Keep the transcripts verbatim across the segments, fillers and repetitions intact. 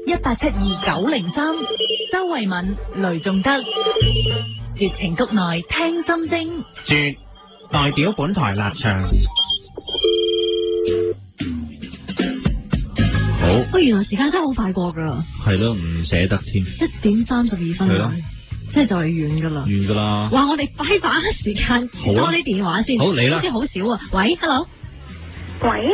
一八七二九零三，周慧敏、雷仲德，絕情谷內聽心聲， 絕代表本台立場。好， 喂，原來時間真係好快過噶， 係咯，唔捨得添。 一點三十二分，係咯，即係就嚟完噶啦， 完噶啦。 哇，我哋快把時間多啲電話先， 好嚟啦， 好似好少啊。喂 ，hello， 喂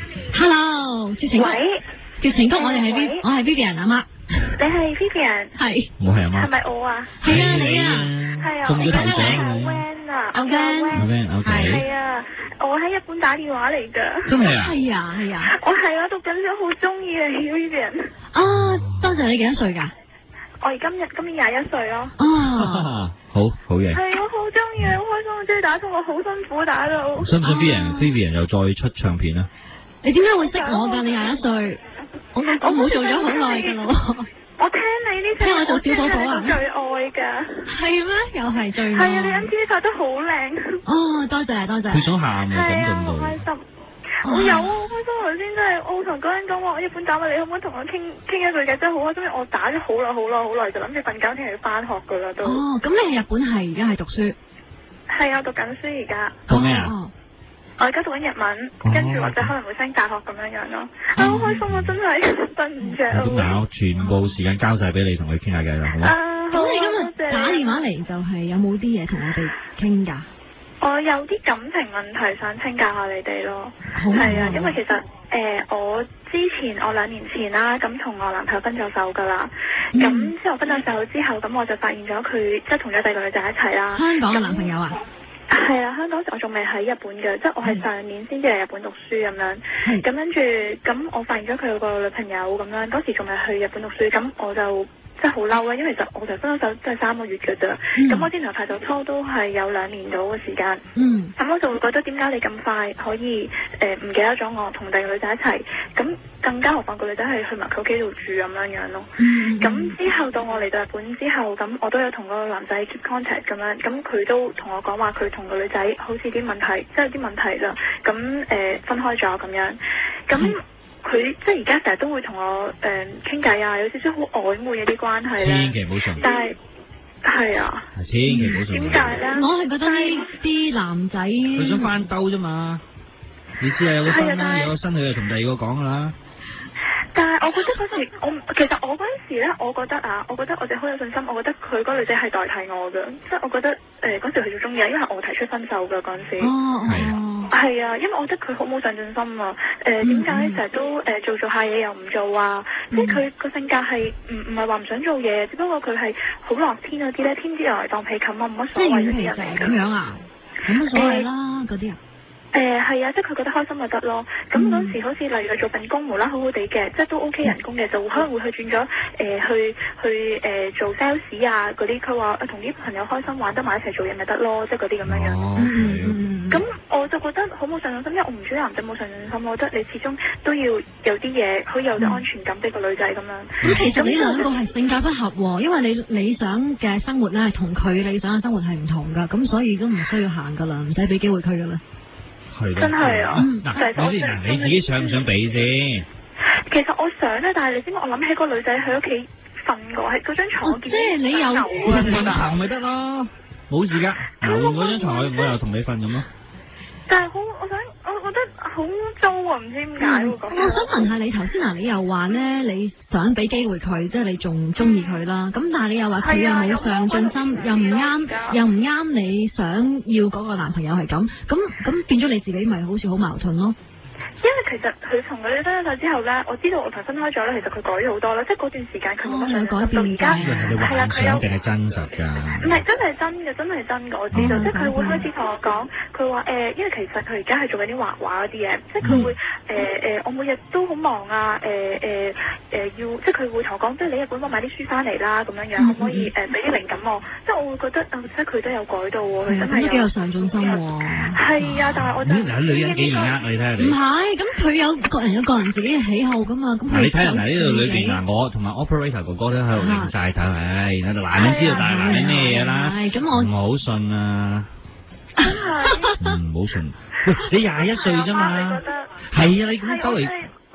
，hello，絕情谷，絕情谷，我哋係 V， 我係 Vivian 阿媽。 你係 Vivian？ 係， 我係阿媽。 係咪我啊？ 係啊，你啊， 係啊， 中咗頭獎阿你。 Van 啊， 阿 Van， 阿 Van，OK。 係啊，我喺日本打電話嚟噶。 真係啊？ 係啊，係啊。 我係啊，讀緊書，好中意你 Vivian。 啊，多謝你幾多歲噶？ 我而今日今年廿一歲咯。 哦， 好好嘢。 係我好中意，好開心，我終於打通，我好辛苦打到。 信唔信 Vivian？Vivian 又再出唱片啊？ 你點解會識我噶？你廿一歲，我我冇做咗好耐噶咯。 我聽你呢聽我做小寶寶啊， 最愛噶。 係咩？又係最愛。 係啊，你 M T V 拍得好靚。 哦，多謝多謝。 佢想喊啊，感動到。 好開心。我有啊，好開心！頭先真係我同嗰人講話，我日本打嚟，你可唔可以同我傾傾一句偈？真係好開心！我打咗好耐好耐好耐，就諗住瞓覺，聽日要翻學噶啦都。 哦，咁你日本係而家係讀書？ 係啊，讀緊書而家。 讀咩啊？ 我而家讀緊日文，跟住或者可能會升大學咁樣樣咯。啊，好開心啊！真係瞓唔着。 咁嗱，我全部時間交晒俾你，同佢傾下偈啦，好嗎？ 咁你今日打電話嚟就係有冇啲嘢同我哋傾㗎？ 我有啲感情問題想請教下你哋咯。 好係啊，因為其實誒、呃、我之前我兩年前啦，咁同我男朋友分咗手㗎啦。咁、嗯、之後分咗手之後，咁我就發現咗佢即係同咗第二個女仔一齊啦。 香港嘅男朋友啊？ 係啦，香港時我仲未喺日本嘅，即係我係上年先至嚟日本讀書咁樣。咁跟住，咁我發現咗佢有個女朋友咁樣，嗰時仲未去日本讀書，咁我就即係好嬲啦，因為其實我就分咗手即係三個月嘅啫。咁、嗯、我之前拍咗拖都係有兩年到嘅時間。嗯。咁我就會覺得點解你咁快可以誒唔、呃、記得咗我同第二個女仔一齊？咁更加何況個女仔係去埋佢屋企度住咁樣樣咯。咁、嗯、之後到我嚟到日本之後，咁我都有同個男仔 keep contact 咁樣，咁佢都同我講話佢同個女仔好似啲問題，即係啲問題啦。咁誒、呃、分開咗咁樣。咁佢即係而家成日都會同我誒傾偈啊，有少少好曖昧嘅啲關係咧。 千祈唔好信。 但係係啊。 千祈唔好信。 點解咧？ 我係覺得呢啲男仔佢想翻兜啫嘛。你知啊，有個新啦，有個新佢就同第二個講噶啦。 但係我覺得嗰時，我其實我嗰陣時咧，我覺得啊，我覺得我哋好有信心，我覺得佢嗰個女仔係代替我嘅，即係我覺得誒嗰、呃、時佢最中意，因為我提出分手嘅嗰陣時。 哦，係啊。係啊，因為我覺得佢好冇上進心啊。誒點解成日都誒、呃、做做下嘢又唔做啊？嗯、即係佢個性格係唔唔係話唔想做嘢，只不過佢係好樂天嗰啲咧，天之又嚟當被冚啊，冇乜所謂嗰啲人嚟。 咁樣啊？冇乜所謂啦，嗰啲啊。 誒係啊，即係佢覺得開心就得咯。咁嗰陣時好似例如佢做份工無啦好好地嘅，即係都 OK 人工嘅，就可能會去轉咗誒去去誒、呃、做 sales 啊嗰啲。佢話同啲朋友開心玩得埋一齊做嘢咪得咯，即係嗰啲咁樣樣。 哦。 咁我就覺得好冇上進心，因為我唔中意男仔冇上進心，我覺得你始終都要有啲嘢，可以有啲安全感俾個女仔咁樣。 咁其實你兩個係性格不合喎，因為你理想嘅生活咧係同佢理想嘅生活係唔同㗎，咁所以都唔需要行㗎啦，唔使俾機會佢㗎啦。 真係啊！ 嗱，你先嗱，你自己想唔想俾先？ 其實我想咧，但係你知唔知？我諗起個女仔喺屋企瞓過，喺嗰張床。哦，即係你又瞓床咪得咯，冇事噶。嗱，換嗰張床，我我又同你瞓咁咯。 但係好，我想，我覺得好污糟啊！唔知點解會咁。 我想問下你頭先嗱，你又話咧，你想俾機會佢，即係你仲中意佢啦。咁但係你又話佢又冇上進心，又唔啱，又唔啱你想要嗰個男朋友係咁，咁咁變咗你自己咪好似好矛盾咯。 因為其實佢同佢哋分咗手之後咧，我知道我同佢分開咗咧，其實佢改咗好多啦，即係嗰段時間佢冇乜上進心到而家。係啦，佢有定係真實㗎？唔係真係真嘅，真係真嘅，我知道。哦、即係佢會開始同我講，佢話誒，因為其實佢而家係做緊啲畫畫嗰啲嘢，即係佢會誒誒、呃呃，我每日都好忙啊，誒誒誒要，即係佢會同我講，即係你日本幫我買啲書翻嚟啦，咁樣樣可唔可以誒俾啲靈感我？即係我會覺得，呃、即係佢都有改到喎，佢真係有。 都幾有上進心喎。 係啊，但係我就嗱，女人幾易呃你睇下你。 唔係。咁佢有個人有個人自己嘅喜好噶嘛？咁嗱，你睇人嗱呢度裏邊嗱，我同埋 operator 哥哥都喺度擰晒頭，唉，喺度嗱，你知道大係嗱你咩嘢啦？ 係咁我唔好信啊！真係唔好信。喂，你廿一歲啫嘛？係啊，你咁兜嚟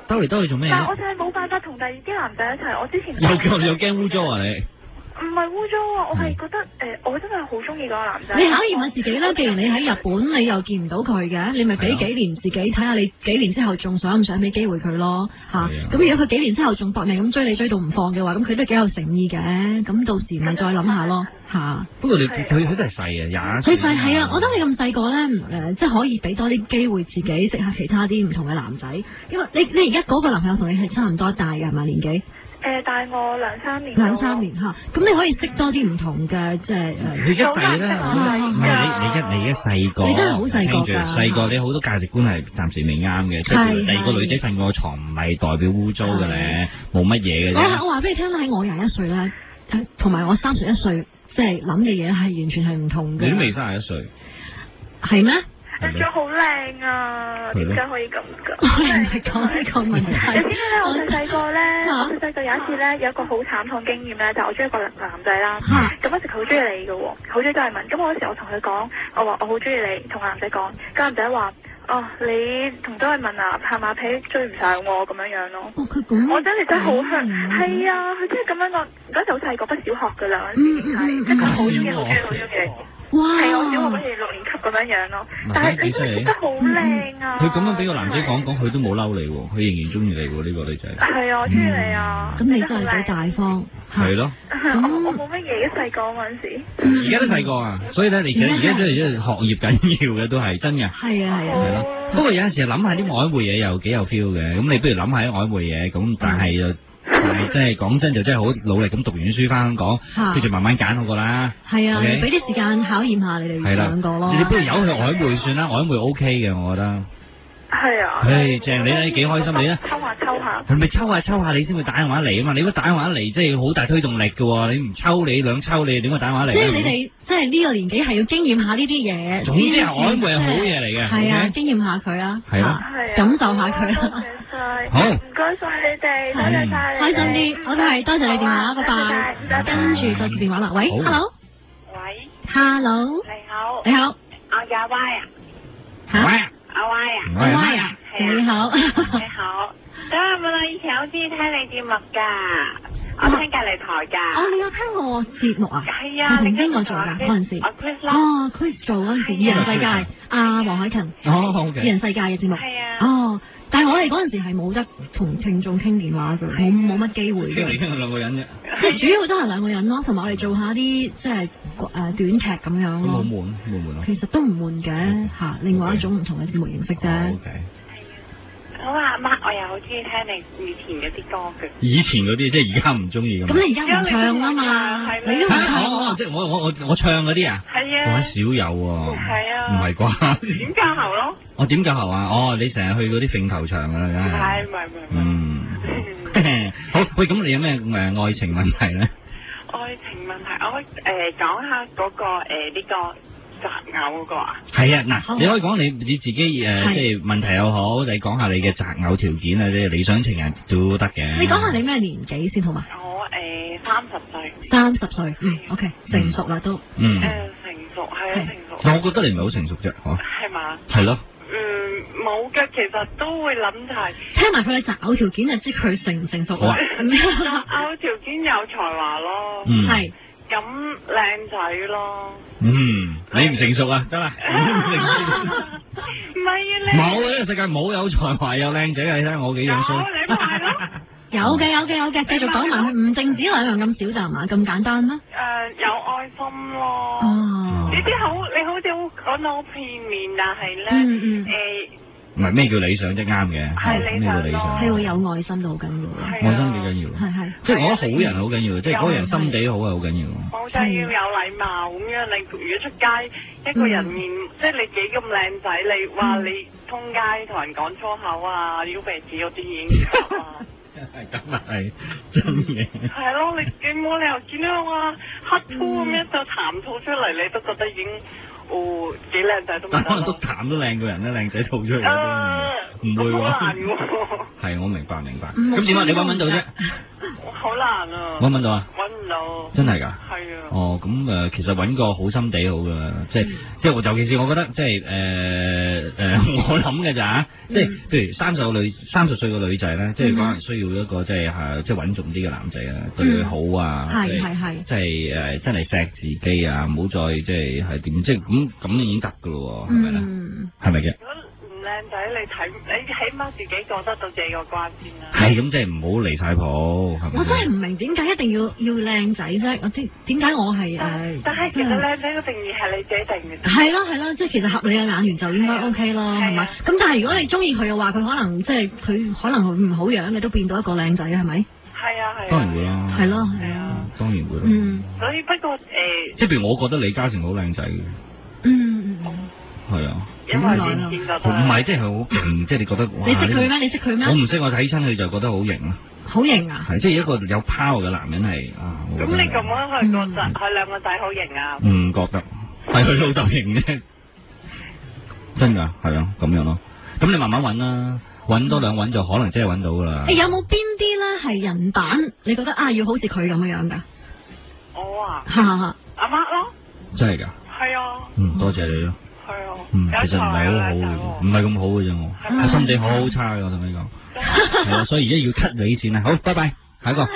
兜嚟兜去做咩咧？ 但係我就係冇辦法同第二啲男仔一齊。我之前又驚又驚污糟啊你！ 唔係污糟啊，我係覺得誒、呃，我真係好中意嗰個男仔。 你考驗下自己啦，既然你喺日本，你又見唔到佢嘅，你咪俾幾年自己睇下，你幾年之後仲想唔想俾機會佢咯嚇？咁、啊、如果佢幾年之後仲搏命咁追你追到唔放嘅話，咁佢都幾有誠意嘅，咁到時咪再諗下咯嚇。啊、 不過你佢佢都係細啊，廿佢細係啊，我覺得你咁細個咧，誒、呃、即係可以俾多啲機會自己識下其他啲唔同嘅男仔，因為你你而家嗰個男朋友同你係差唔多大嘅係嘛年紀？ 誒，大我兩三年。 兩三年嚇，咁你可以識多啲唔同嘅，即係誒。 你而家細咧，唔係你你而家你而家細個， 你真係好細個㗎。 細個你好多價值觀係暫時未啱嘅，即係第二個女仔瞓過床唔係代表污糟嘅咧，冇乜嘢嘅啫。 我我話俾你聽啦，喺我廿一歲咧，同埋我三十一歲，即係諗嘅嘢係完全係唔同嘅。 你都未三十一歲， 係咩？ 你仲好靚啊！點解可以咁㗎？ 我哋唔係講呢個問題。 你知唔知咧？我細細個咧，我細細個有一次咧，有一個好慘痛經驗咧，就係我中意一個男仔啦。咁嗰時佢好中意你嘅喎，好中意周慧敏。咁我嗰時我同佢講，我話我好中意你，同個男仔講。個男仔話：哦，你同周慧敏啊，拍馬屁追唔上我咁樣樣咯。 哦，佢咁。 我真係真係好香。係啊，佢真係咁樣講。嗰時好細個，不小學㗎啦，嗰陣時係，即係佢好中意，好中意，好中意你。 哇！ 係我小學嗰時六年級咁樣樣咯，但係你真係覺得好靚啊！ 佢咁樣俾個男仔講講，佢都冇嬲你喎，佢仍然中意你喎，呢個女仔。 係啊，我中意你啊！ 咁你真係幾大方。 係咯。 我我冇乜嘢，細個嗰陣時。 而家都細個啊，所以咧，你其實而家都係學業緊要嘅，都係真嘅。 係啊係啊。 係咯。不過有陣時諗下啲曖昧嘢又幾有 feel 嘅，咁你不如諗下啲曖昧嘢，咁但係又。係，即係講真就真係好努力咁讀完書翻香港，跟住慢慢揀好過啦。 係啊，俾啲時間考驗下你哋兩個咯。 你不如由佢曖昧算啦，曖昧 O K 嘅，我覺得。 係啊。 唉，正你咧幾開心你咧。 抽下抽下。 係咪抽下抽下你先會打電話嚟啊嘛？你如果打電話嚟，即係好大推動力嘅，你唔抽你兩抽你點會打電話嚟？ 即係你哋即係呢個年紀係要經驗下呢啲嘢。 總之係曖昧係好嘢嚟嘅。 係啊，經驗下佢啊。 係咯。 感受下佢啦。 好， 唔該晒你哋，多謝晒。 開心啲，我都係多謝你電話，拜拜。跟住再接電話啦，喂 ，hello， 喂 ，hello， 你好， 你好， 我叫阿 Y 啊， 吓， 阿 Y 啊， 阿 Y 啊，你好， 你好，咁我以前好中意聽你節目噶，我聽隔離台噶。 哦，你有聽我節目啊？ 係啊， 係同邊個做噶嗰陣時？ 我 Chris 啦。 哦，Chris 做嗰陣時，二人世界，阿黃凱芹， 哦，OK， 二人世界嘅節目。 係啊。 哦。但係我哋嗰陣時係冇得同聽眾傾電話嘅，冇冇乜機會嘅。 傾嚟傾去兩個人啫。 即係主要都係兩個人咯，同埋我哋做下啲即係誒短劇咁樣咯。 冇悶，冇悶咯。 其實都唔悶嘅嚇，另外一種唔同嘅節目形式啫。 OK。 好啊，媽，我又好中意聽你以前嗰啲歌嘅。 以前嗰啲即係而家唔中意咁。 咁你而家唔唱啊嘛？你都唔唱。 即係我我我我唱嗰啲啊？ 係啊。 我少有喎。 係啊。 唔係啩？ 點教喉咯？ 我點教喉啊？哦，你成日去嗰啲揈球場㗎啦，梗係。 係，唔係唔係。 嗯。好，喂，咁你有咩誒愛情問題咧？ 愛情問題，我誒講下嗰個誒呢個擇偶嗰個啊。係啊，嗱，你可以講你你自己誒，即係問題又好，你講下你嘅擇偶條件啊，即係理想情人都得嘅。 你講下你咩年紀先好嘛？ 我誒三十歲。三十歲，嗯，OK，成熟啦都。 嗯。 誒，成熟係啊，成熟。 但我覺得你唔係好成熟啫，嗬。 係嘛？ 係咯。 嗯，冇嘅，其實都會諗就係聽埋佢嘅擇偶條件就知佢成唔成熟啦。 擇偶條件有才華咯， 嗯， 係咁靚仔咯。 嗯，你唔成熟啊？得啦， 唔係啊，你冇呢個世界冇有才華有靚仔啊！你睇下我幾樣衰。 你咪係咯。 有嘅有嘅有嘅，繼續講埋佢，唔淨止兩樣咁少就係嘛？咁簡單咩？ 誒，有愛心咯。 哦。 呢啲好，你好似講到好片面，但係咧， 嗯嗯。 誒。 唔係咩叫理想，即係啱嘅。 係理想咯。 係會有愛心都好緊要。 愛心幾緊要。 係係。 即係我覺得好人好緊要，即係嗰個人心地好係好緊要。 冇錯，要有禮貌咁樣。你如果出街，一個人面，即係你幾咁靚仔，你話你通街同人講粗口啊，撩鼻子嗰啲已經錯啊。 咁啊係真嘅。 係咯，你你冇理由見到我黑粗咁一就痰吐出嚟，你都覺得已經。哦，幾靚仔都唔得咯。但可能都淡都靚個人咧，靚仔吐出嚟都唔會喎。好難喎。係，我明白明白。咁點啊？你揾唔揾到啫？ 好難啊。 揾唔揾到啊？ 揾唔到。 真係㗎？ 係啊。 哦，咁誒、呃，其實揾個好心地好㗎，即係、嗯、即係，尤其是我覺得即係誒誒，我諗嘅咋，即係譬如三十個女三十歲嘅女仔咧，即係可能需要一個即係係即係穩重啲嘅男仔啊，對佢好啊， 係係係， 即係誒真係錫自己啊，唔好再即係係點，即係咁咁已經得㗎咯喎，係咪咧？係咪嘅？ 靚仔，你睇你起碼自己過得到自己個關先啦。 係咁，即係唔好離晒譜，係咪？ 我真係唔明點解一定要要靚仔啫？我點點解我係誒？ 但係其實靚仔嘅定義係你自己定嘅。 係咯係咯，即係其實合你嘅眼緣就應該 OK 咯，係咪？咁但係如果你中意佢嘅話，佢可能即係佢可能唔好樣嘅都變到一個靚仔，係咪？ 係啊係。 當然會啦。 係咯係啊。 當然會啦。 嗯。 所以不過誒。 即係譬如我覺得李嘉誠好靚仔嘅。 嗯嗯。 係啊， 因為年輕覺得唔係，即係佢好勁，即係你覺得哇！ 你識佢咩？你識佢咩？ 我唔識，我睇親佢就覺得好型啦。 好型啊！ 係，即係一個有 power 嘅男人係啊。 咁你咁樣係覺得佢兩個仔好型啊？ 唔覺得，係佢老豆型啫。真㗎，係啊，咁樣咯。咁你慢慢揾啦，揾多兩揾就可能真係揾到㗎啦。 誒，有冇邊啲咧係人版？你覺得啊，要好似佢咁樣樣㗎？ 我啊， 哈哈， 阿媽咯。真係㗎？ 係啊。 嗯，多謝你咯。 係啊。 嗯，其實唔係好好嘅，唔係咁好嘅啫，我我心地好好差嘅，我同你講。係啊，所以而家要 cut 你先啦。好，拜拜，下一個。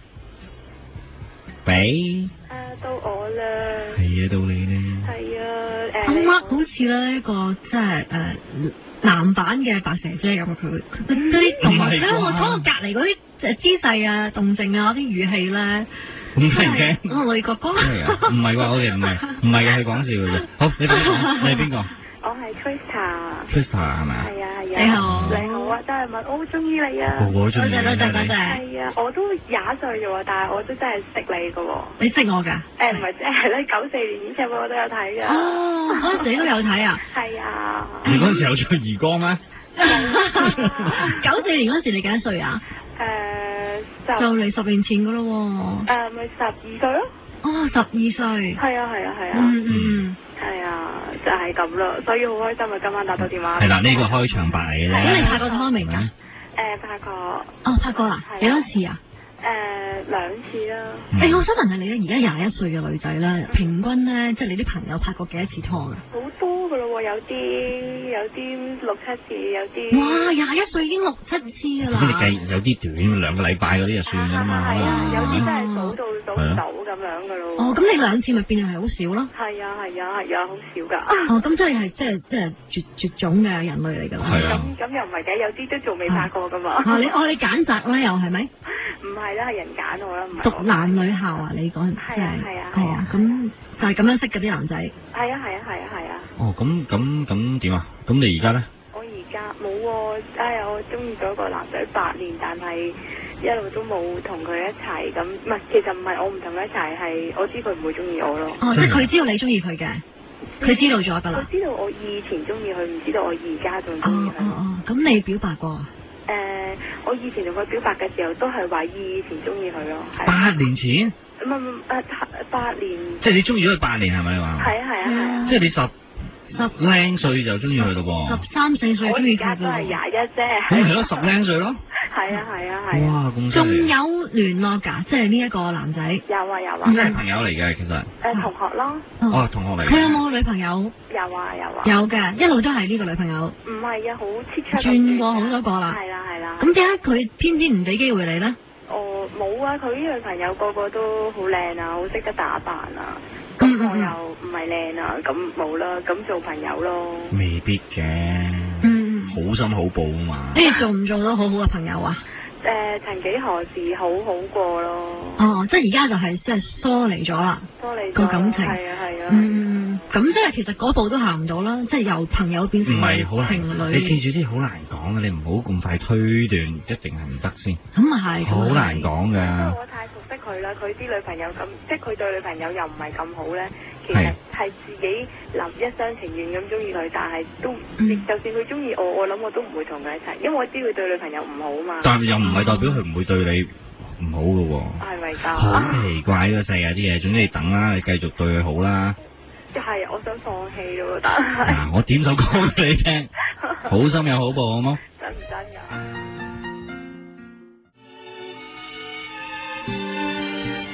俾。 啊，到我啦。 係啊，到你咧。 係啊，誒。 阿 Mark 好似咧一個即係誒男版嘅白蛇姐咁，佢佢嗰啲動作，因為我坐我隔離嗰啲誒姿勢啊、動靜啊、嗰啲語氣咧。 咁係嘅， 我女哥哥。 係啊，唔係話我哋唔係，唔係嘅，係講笑嘅啫。好，你邊個？你係邊個？ 我係 Trista。 Trista 係咪啊？ 係啊係啊。 你好。 你好啊，真係問，我好中意你啊。 個個都中意你。 多謝多謝多謝。 係啊，我都廿歲啫喎，但係我都真係識你噶喎。 你識我㗎？ 誒唔係，即係咧九四年演唱會我都有睇㗎。 哦，嗰陣時你都有睇啊？ 係啊。 你嗰陣時有唱兒歌咩？ 九四年嗰陣時你幾多歲啊？ 誒， 就嚟十年前噶咯喎。 誒，咪十二歲咯。 哦，十二歲。 係啊，係啊，係啊。 嗯嗯。 係啊，就係咁啦，所以好開心啊！今晚打到電話。 係啦，呢個開場白嚟嘅啫。 咁你拍過拖未㗎？ 誒，拍過。 哦，拍過啦。幾多次啊？ 誒，兩次啦。 誒，我想問下你咧，而家廿一歲嘅女仔咧，平均咧，即係你啲朋友拍過幾多次拖㗎？ 好多噶咯喎，有啲有啲六七次，有啲。 哇！廿一歲已經六七次噶啦。 咁你計有啲短，兩個禮拜嗰啲就算㗎嘛。 係啊，有啲真係數到數唔到咁樣噶咯。 哦，咁你兩次咪變係好少咯？ 係啊係啊係啊，好少㗎。 哦，咁即係係即係即係絕絕種嘅人類嚟㗎啦。 係啊。 咁咁又唔係嘅，有啲都仲未拍過㗎嘛。 啊，你哦你揀擇啦又係咪？ 唔係啦，係人揀我啦，唔係。 讀男女校啊？你講係啊係啊。 哦，咁就係咁樣識嗰啲男仔。 係啊係啊係啊係啊。 哦，咁咁咁點啊？咁你而家咧？ 我而家冇喎，哎呀，我中意咗個男仔八年，但係一路都冇同佢一齊咁。唔係，其實唔係我唔同佢一齊，係我知佢唔會中意我咯。 哦，即係佢知道你中意佢嘅，佢知道咗㗎啦。 我知道我以前中意佢，唔知道我而家仲中意佢。 哦哦哦，咁你表白過啊？ 誒、呃，我以前同佢表白嘅時候，都係話以前中意佢咯。 八年前？ 唔係唔係誒，八年。 即係你中意咗佢八年係咪你話？ 係啊係啊係啊。 即係你十十零歲就中意佢咯噃？ 十三四歲中意佢。 我而家都係廿一啫。 咁係咯，十零歲咯。 係啊係啊係。 哇，咁仲有聯絡㗎？即係呢一個男仔。 有啊有啊。 係朋友嚟嘅其實。 誒同學咯。 哦，同學嚟。 佢有冇女朋友？ 有啊有啊。 有嘅，一路都係呢個女朋友。 唔係啊，好切出。 轉過好多個啦。 係啦係啦。 咁點解佢偏偏唔俾機會你咧？ 哦，冇啊！佢啲女朋友個個都好靚啊，好識得打扮啊。咁我又唔係靚啊，咁冇啦，咁做朋友咯。 未必嘅。 嗯。 好心好報啊嘛。 你哋做唔做到好好嘅朋友啊？ 誒，曾幾何時好好過咯。 哦，即係而家就係即係疏離咗啦。 疏離個感情。 係啊係啊。 嗯，咁即係其實嗰步都行唔到啦，即係由朋友變成情侶。 你記住啲好難講嘅，你唔好咁快推斷，一定係唔得先。 咁啊係。 好難講㗎。 我太熟悉佢啦，佢啲女朋友咁，即係佢對女朋友又唔係咁好咧。其實係自己臨一廂情願咁中意佢，但係都，就算佢中意我，我諗我都唔會同佢一齊，因為我知佢對女朋友唔好嘛。 但又唔係代表佢唔會對你唔好㗎喎。係咪㗎？好奇怪呢個世界啲嘢，總之你等啦，你繼續對佢好啦。 就係我想放棄咯，但係。 嗱，我點首歌俾你聽，好心有好報，好冇？ 真唔真㗎？ 踢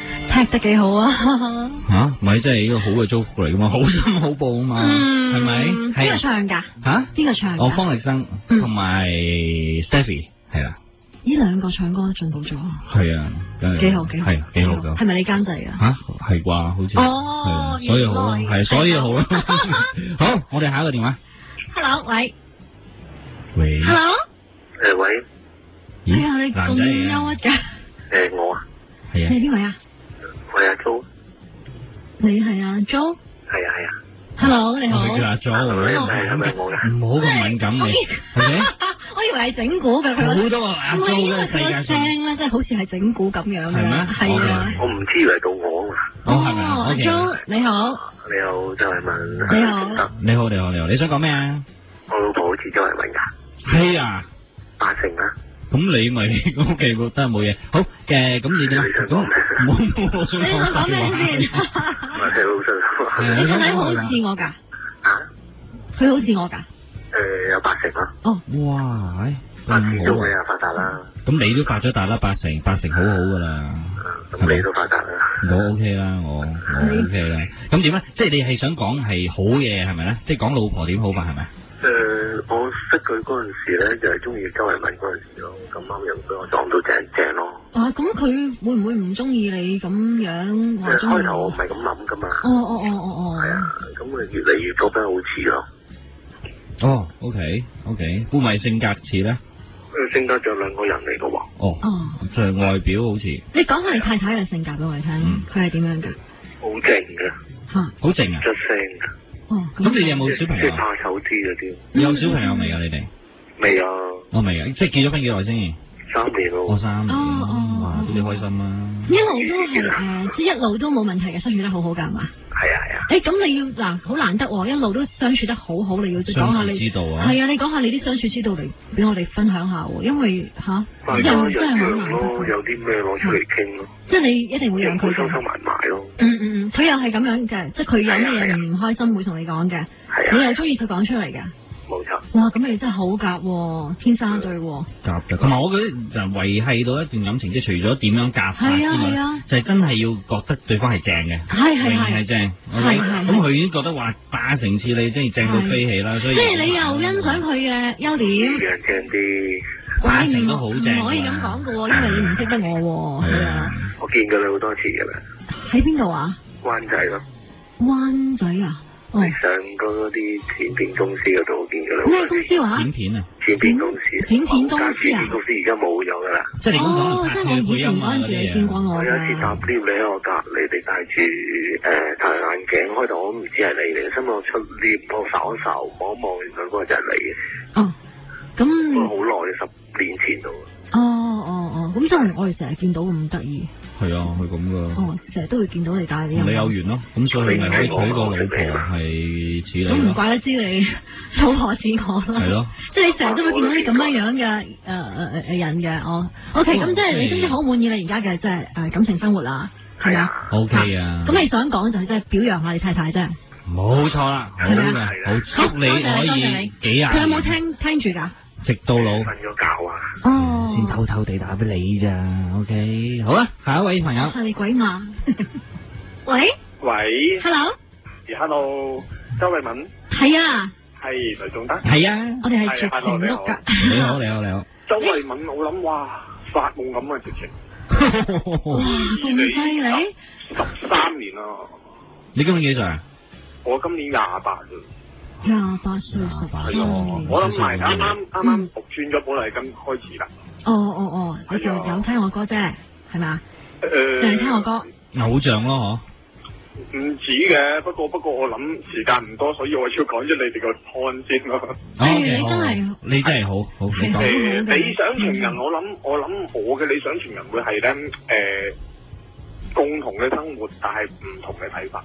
，check 得幾好啊！ 吓，咪即係呢個好嘅祝福嚟噶嘛，好心好報啊嘛，係咪？ 邊個唱㗎？ 吓？ 邊個唱？ 我方力申同埋 Stephy 係啦。 呢兩個唱歌進步咗。 係啊， 幾好幾好， 係幾好噶。 係咪你監製㗎？ 吓，係啩？好似哦， 所以好啦，係所以好啦。好，我哋下一個電話。 Hello，喂。 喂。 Hello。 誒喂。 哎呀，你咁憂鬱㗎？ 誒我啊。 係啊。 你係邊位啊？ 我係阿 Jo。 你係阿 Jo？ 係啊係啊。 Hello，你好。 我叫阿 Jo， 係係咪我㗎？ 唔好咁敏感你，OK？ 我以為係整蠱㗎，佢好多阿 Jo 嘅世界上。 聲咧，即係好似係整蠱咁樣嘅。 係咩？ 係啊。 我唔知以為到我啊嘛。 哦，係咪啊？ 阿 Jo 你好。 你好，周慧敏。 你好。 你好，你好，你好，你想講咩啊？ 我老婆好似周慧敏㗎。 係啊。 八成啊。 咁你咪 O K，覺得冇嘢。好嘅，咁你點啊？咁冇冇，我想你想講咩先？ 我係好信心。 你個仔好似我㗎？ 啊？ 佢好似我㗎？ 誒，有八成啦。 哦。 哇！ 八成咁好都係啊，發達啦。 咁你都發咗達啦，八成，八成好好㗎啦。 咁你都發達啦。 我 O K 啦，我我 O K 啦。咁點咧？即係你係想講係好嘢係咪咧？即係講老婆點好法係咪？ 誒、呃，我識佢嗰陣時咧，就係中意周慧敏嗰陣時咯，咁啱又俾我撞到正正咯。 啊，咁佢會唔會唔中意你咁樣？ 誒，開頭我唔係咁諗噶嘛。 哦哦哦哦哦。 係啊，咁啊越嚟越覺得好似咯。 哦 ，OK OK，會唔會性格似咧？ 誒，性格就兩個人嚟嘅喎。 哦。哦。就係外表好似。 你講下你太太嘅性格俾我哋聽，佢係點樣㗎？ 好靜嘅。 嚇。 好靜啊！ 出聲嘅。 哦， 咁你哋有冇小朋友？ 即係怕醜啲嗰啲。 有小朋友未啊？你哋？ 未啊。 我未啊，即係結咗婚幾耐先？ 三年咯。 我三年。 哦哦。 哇，咁你開心啊！ 一路都係誒，即係一路都冇問題嘅，相處得好好㗎，係嘛？ 係啊係啊。 誒，咁你要嗱，好難得喎，一路都相處得好好，你要講下你。 知道啊。 係啊，你講下你啲相處之道嚟俾我哋分享下喎，因為嚇人真係好難得。 有啲咩攞出嚟傾咯。 即係你一定會讓佢嘅。 收收埋埋咯。 嗯嗯嗯，佢又係咁樣嘅，即係佢有咩嘢唔開心會同你講嘅，你又中意佢講出嚟嘅。 冇錯。 哇，咁你真係好夾喎，天生一對喎。 夾嘅，同埋我覺得人維係到一段感情，即係除咗點樣夾法之外，就係真係要覺得對方係正嘅， 係係係係正。 係係。 咁佢已經覺得話八成似你，真係正到飛起啦，所以。 即係你又欣賞佢嘅優點。 正正啲。 八成都好正。 唔可以咁講嘅喎，因為你唔識得我喎。係啊。 我見過你好多次嘅啦。 喺邊度啊？ 灣仔咯。 灣仔啊？ 哦。上嗰啲剪片公司嗰度見過你。 咩公司話？ 剪片啊？ 剪片公司。 剪片公司啊？ 剪片公司而家冇咗噶啦。 即係你公司哦，即係我以前嗰陣時你見過我。 我有一次搭 lift 你喺我隔離，你哋戴住誒太陽眼鏡，開頭我都唔知係你嚟，心諗我出 lift 我睄一睄，望一望，原來嗰個就係你嘅。 哦，咁。 好耐，十年前度。 哦哦哦，咁即係我哋成日見到咁得意。 係啊，係咁噶。 哦，成日都會見到你，但係你你有緣咯，咁所以咪可以娶個老婆係似你咯。 咁唔怪得知你老婆似我啦。 係咯。 即係你成日都會見到啲咁樣樣嘅誒誒誒人嘅，哦。O K，咁即係你知唔知好滿意你而家嘅即係誒感情生活啦？係咪啊 ？O K 啊。 咁你想講就係即係表揚下你太太啫。 冇錯啦，好嘅，好祝你可以幾廿年。 佢有冇聽聽住㗎？ 直到老。 瞓咗覺啊！ 哦， 先偷偷地打俾你咋 ？OK， 好啦，下一位朋友。 係你鬼馬。喂。 喂。 Hello。 Hello，周慧敏。 係啊。 係雷仲德。 係啊。 我哋係絕情屋㗎。 你好，你好，你好。 周慧敏，我諗哇，發夢咁啊，直情。 哇，咁犀利！ 十三年啦。 你今年幾歲啊？ 我今年廿八啫。 廿八歲十八年， 我諗埋啱啱啱啱讀轉咗寶麗金開始啦。 哦哦哦，你就有聽我歌啫，係咪？ 誒， 就係聽我歌。 偶像咯， 嗬？唔止嘅，不過不過我諗時間唔多，所以我要講咗你哋個 point 先咯。 誒，你真係， 你真係好好，你講。 誒，理想情人，我諗我諗我嘅理想情人會係咧誒，共同嘅生活，但係唔同嘅睇法。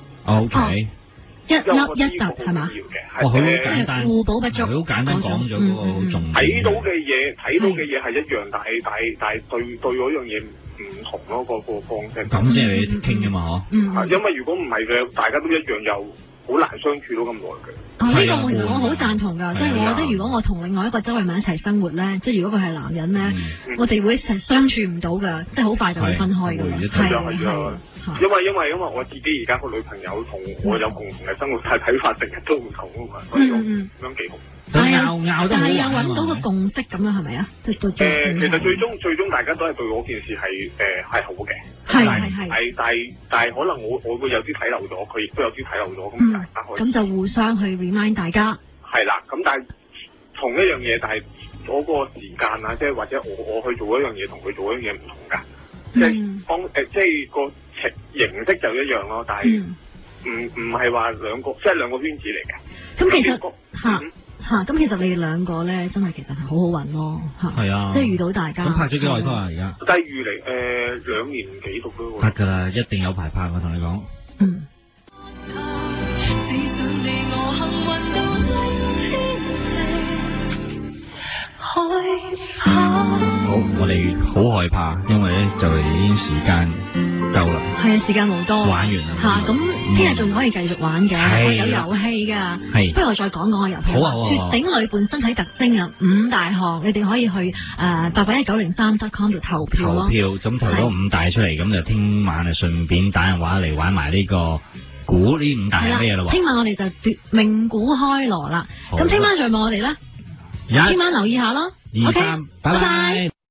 O K。 一凹一凸係嘛？ 哇，好簡單， 互補不足， 好簡單講咗嗰個好重點。 睇到嘅嘢，睇到嘅嘢係一樣，但係但係但係對對嗰樣嘢唔同咯，個個方式。 咁先係你傾㗎嘛？嗬。 嗯。 因為如果唔係嘅，大家都一樣又好難相處到咁耐嘅。 啊，呢個其實我好贊同㗎，即係我覺得如果我同另外一個周慧敏一齊生活咧，即係如果佢係男人咧，我哋會成相處唔到㗎，即係好快就會分開㗎啦。係係。 因為因為因為我自己而家個女朋友同我有共同嘅生活睇睇法，成日都唔同啊嘛，所以咁樣幾好。 但係又但係又揾到個共識咁樣係咪啊？即係到最誒，其實最終最終大家都係對嗰件事係誒係好嘅。 係係係。 係但係但係可能我我會有啲睇漏咗，佢亦都有啲睇漏咗，咁大家可以。 咁就互相去 remind 大家。係啦，咁但係同一樣嘢，但係嗰個時間啊，即係或者我我去做一樣嘢同佢做一樣嘢唔同㗎，即係方誒即係個形式就一樣咯，但係唔唔係話兩個即係兩個圈子嚟嘅。 咁其實嚇。嚇，咁其實你哋兩個咧，真係其實係好好運咯，嚇。係啊，即係遇到大家。 咁拍咗幾耐拖啊？而家低於嚟誒兩年幾度都。 拍㗎啦，一定有排拍，我同你講。嗯。好，我哋好害怕，因為咧就已經時間夠啦。 係啊，時間冇多。玩完啦。 嚇，咁聽日仲可以繼續玩嘅，我有遊戲㗎。係。不如我再講講個遊戲。好啊，好啊。絕頂女伴身體特徵啊，五大項，你哋可以去誒八八一九零三 dot com 度投票咯。投票，咁投咗五大出嚟，咁就聽晚啊順便打電話嚟玩埋呢個估呢五大係咩啦喎？聽晚我哋就奪命估開鑼啦。咁聽晚再問我哋啦。聽晚留意下咯。二三，拜拜。